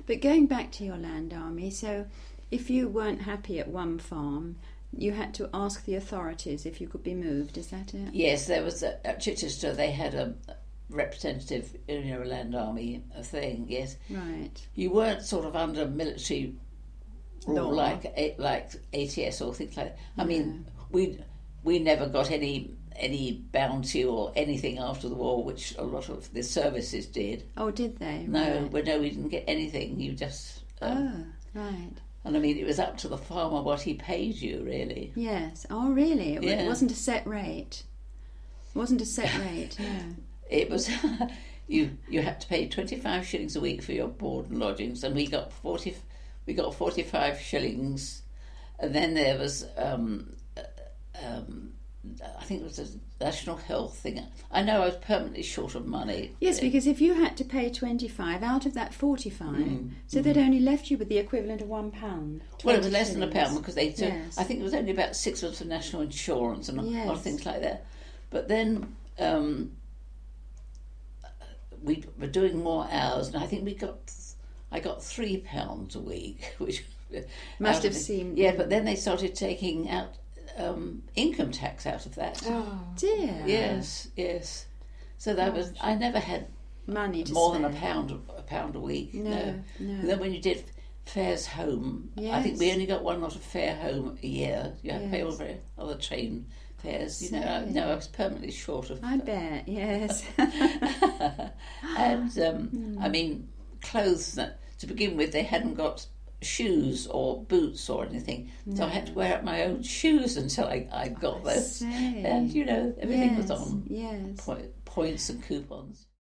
But going back to your land army, so if you weren't happy at one farm, you had to ask the authorities if you could be moved, is that it? Yes, there was at Chichester. They had a representative, a land army thing. Yes, Right. you weren't sort of under military rule Law. like ATS or things like that. I mean, we never got any bounty or anything after the war, which a lot of the services did. Oh, did they? No, Right. we didn't get anything. You just Right. and I mean, it was up to the farmer what he paid you, really. Yes. Oh, really? It Yeah. wasn't a set rate. It wasn't a set rate, no. It was you had to pay 25 shillings a week for your board and lodgings, and we got 45 shillings, and then there was I think it was a national health thing. I know I was permanently short of money. Yes, because if you had to pay 25 out of that 45, so they'd only left you with the equivalent of £1. Well, it was less than £20. £1 because they took, Yes. I think it was only about 6 months for national insurance and a lot of Yes. things like that. But then we were doing more hours, and I think I got £3 a week, which Must have seemed... Yeah, but then they started taking out income tax out of that. Oh, dear. Yes. So that was, I never had Money to more spare. than a pound a week. No. And then when you did fares home, I think we Yes. only got one lot of fare home a year. You had to pay all Yes. the other train fares. So- I was permanently short of. I bet, yes. And I mean, clothes. To begin with, they hadn't got shoes or boots or anything, so I had to wear out my own shoes until I got those. see. And everything was Yes, on yes. points and coupons.